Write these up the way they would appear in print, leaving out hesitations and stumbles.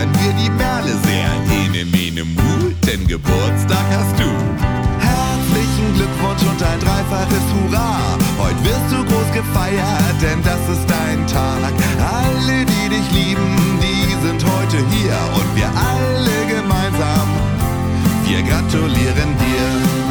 feiern wir die Merle sehr. Ene, mene, mu, denn Geburtstag hast du. Herzlichen Glückwunsch und ein dreifaches Hurra. Heute wirst du groß gefeiert, denn das ist dein Tag. Alle, die dich lieben, die sind heute hier. Und wir alle gemeinsam, wir gratulieren dir.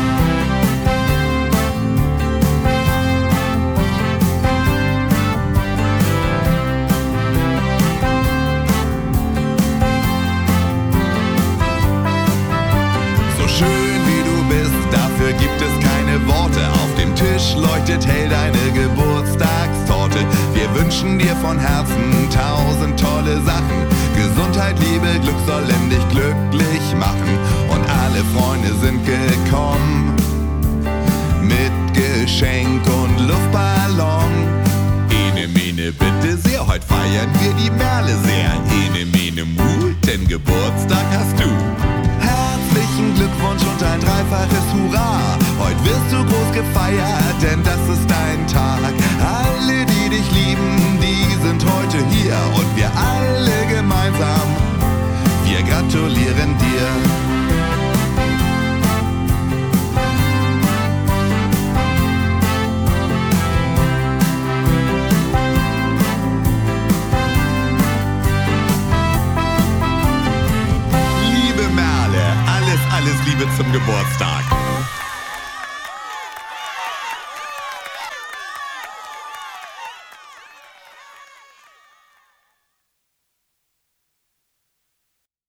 Schön wie du bist, dafür gibt es keine Worte. Auf dem Tisch leuchtet hell deine Geburtstagstorte. Wir wünschen dir von Herzen 1000 tolle Sachen. Gesundheit, Liebe, Glück sollen dich glücklich machen. Und alle Freunde sind gekommen mit Geschenk und Luftballon. Ene, mene, bitte sehr, heute feiern wir die Merle sehr. Ene, mene, mu, denn Geburtstag hast du. Herzlichen Glückwunsch und ein dreifaches Hurra. Heute wirst du groß gefeiert, denn das ist dein Tag. Alle, die dich lieben, die sind heute hier. Und wir alle gemeinsam, wir gratulieren dir. Alles Liebe zum Geburtstag.